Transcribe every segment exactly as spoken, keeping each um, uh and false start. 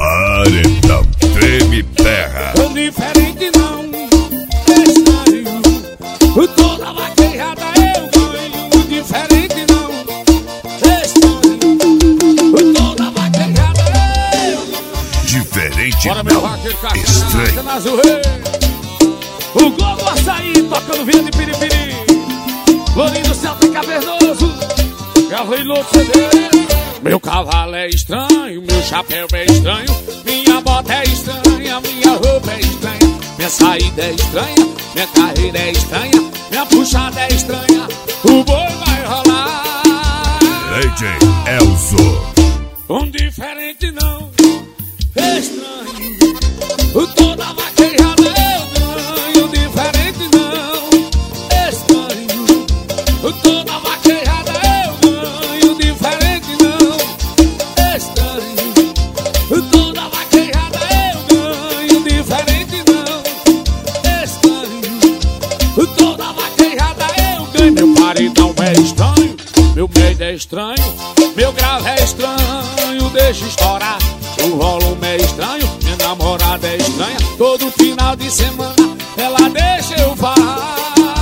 Paredão treme terra. Tô diferente não, estranho. Toda vaquejada eu ganho. Diferente não, estranho. Toda vaquejada eu ganho. Diferente Bora, meu não, vaqueiro, cara, estranho. na Zurrei. O Globo Açaí tocando via de piripiri. Lourinho Celta Cavernoso, gravei no C D. Meu cavalo é estranho, meu chapéu é estranho, minha bota é estranha, minha roupa é estranha, minha saída é estranha, minha carreira é estranha, minha puxada é estranha, o boi vai rolar. D J Elzo. Um diferente não, estranho. Toda vaquejada eu ganho. Diferente não, estranho. Toda vaquejada eu ganho. Diferente não, estranho. Toda vaquejada eu ganho. Diferente não, estranho. Toda vaquejada eu ganho. Meu paredão é estranho, meu medo é estranho, meu grave é estranho, deixa estourar. O volume é estranho, minha namorada é estranha. Todo final de semana ela deixa eu falar.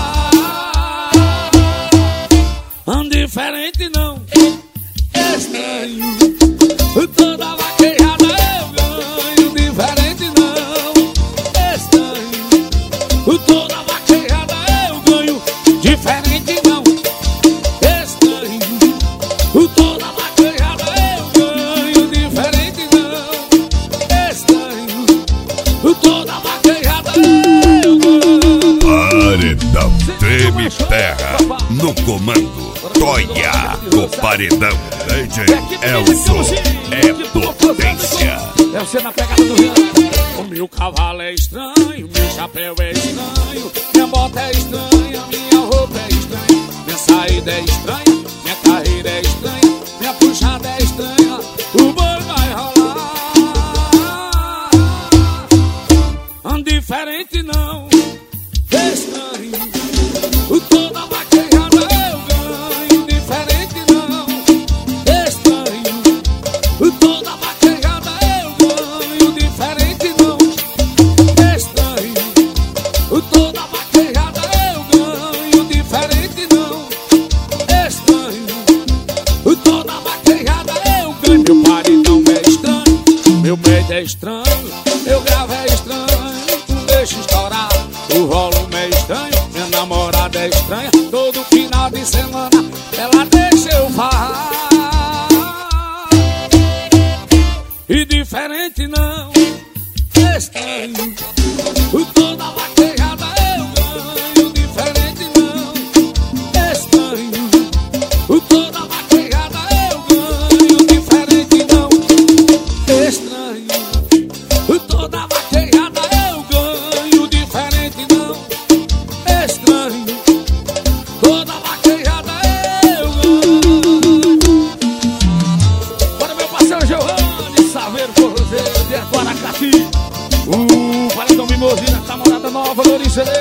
Diferente não, estranho. Toda vaquejada eu ganho. Diferente não, estranho. Toda vaquejada eu ganho. Diferente não, estranho. Toda vaquejada eu ganho. Diferente não, estranho. Toda vaquejada eu ganho. Paredão treme terra. No comando Toia, o paredão. D J Elzo é potência. É você na pegada do Rio. O meu cavalo é estranho, meu chapéu é estranho, minha bota é estranha, minha roupa é estranha, minha saída é estranha, minha carreira é estranha, minha puxada é estranha, o boi vai rolar. Diferente não, estranho. Toda vaquejada eu ganho. Diferente não, estranho. Toda vaquejada eu ganho. Diferente não, estranho. Toda vaquejada eu ganho. Diferente não, estranho. Toda vaquejada eu ganho. Meu paredão é estranho, meu medo é estranho, meu grave é estranho, deixa estourar. O volume é estranho, minha namorada é estranha. Todo final de semana ela deixa eu falar. E diferente não, estranho. Toda vaquejada eu ganho. Diferente não, estranho. Toda vaquejada eu ganho. Diferente não, estranho. Toda vaquejada eu ganho. Diferente não, estranho. Toda vaquejada eu ganho. Bora, meu parceiro Giovanni Saveiro Forrozeiro de Guaracati. Uh, paredão Mimosina, namorada nova, Lourinho C D.